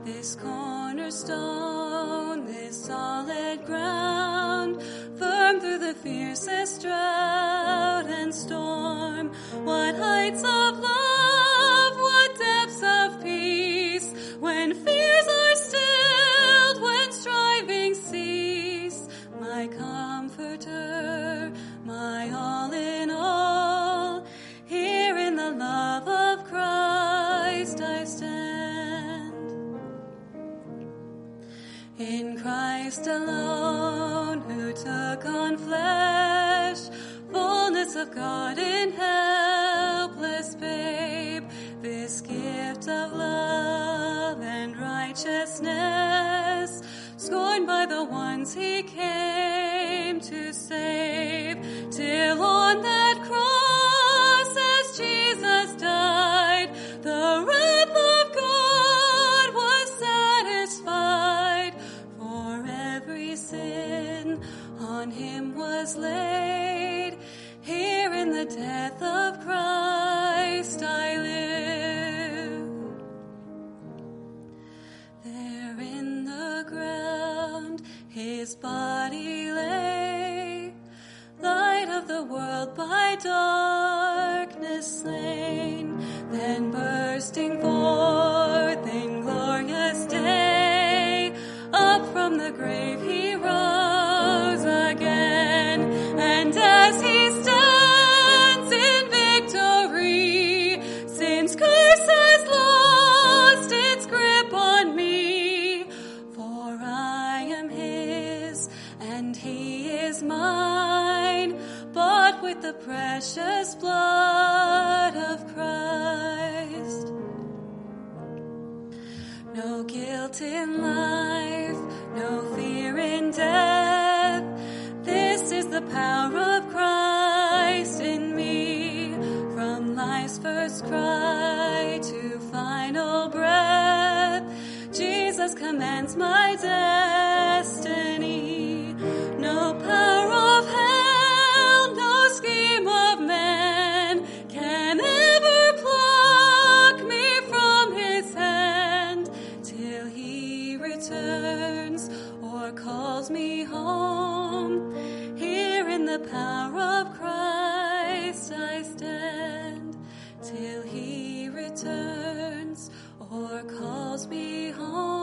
this cornerstone, this solid ground, firm through the fiercest drought and storm. What heights of love, what depths of peace, when fears are stilled, when striving cease. My comforter, my all in all, here in the love of Christ I stand. In Christ alone, who took on flesh, fullness of God in helpless babe, this gift of love and righteousness, scorned by the ones he came to save, till on that cross as Jesus died, the wrath of God was satisfied, for every sin on him was laid. Here in the death of Christ I live. There in the ground his body lay, light of the world by darkness slain, then bursting forth in glorious day, up from the grave he rose again, and as he stands in victory, sin's curse has lost its grip on me, for I am his and he is mine, bought with the precious blood of Christ. No guilt in life, no fear in death, this is the power of Christ in me, from life's first cry to final breath, Jesus commands my destiny. No power of hell, no scheme of man can ever pluck me from his hand, till he returns or calls me home. Here in the power of Christ I stand, till he returns or calls me home.